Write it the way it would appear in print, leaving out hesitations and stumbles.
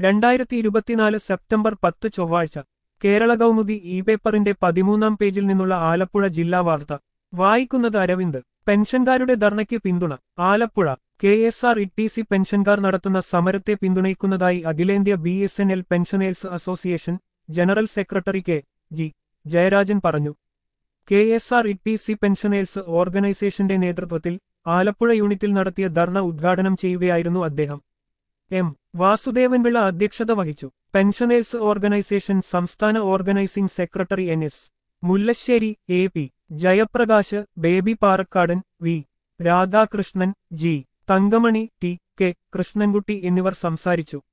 2024 September 10 ചൊവ്വാഴ്ച Kerala Kaumudi E പേപ്പറിന്റെ 13-ാം പേജിൽ നിന്നുള്ള ആലപ്പുഴ ജില്ലാ വാർത്ത വായിക്കുന്നത് അരവിന്ദ്. പെൻഷൻകാരുടെ ധർണയ്ക്ക് പിന്തുണ. ആലപ്പുഴ KSRTC പെൻഷൻകാർ നടത്തുന്ന സമരത്തെ പിന്തുണയ്ക്കുന്നതായി അഖിലേന്ത്യാ BSNL pensioners association general secretary G Jayarajan പറഞ്ഞു. KSRTC പെൻഷനേഴ്സ് ഓർഗനൈസേഷന്റെ നേതൃത്വത്തിൽ ആലപ്പുഴ യൂണിറ്റിൽ നടത്തിയ ധർണ ഉദ്ഘാടനം ചെയ്യുകയായിരുന്നു അദ്ദേഹം. എം വാസുദേവൻപിള്ള അധ്യക്ഷത വഹിച്ചു. പെൻഷനേഴ്സ് ഓർഗനൈസേഷൻ സംസ്ഥാന organising secretary NS Mullassery, AP Jayaprakash, Baby Parakkadan, V Radhakrishnan, G Thankamani, T Krishnankutty എന്നിവർ സംസാരിച്ചു.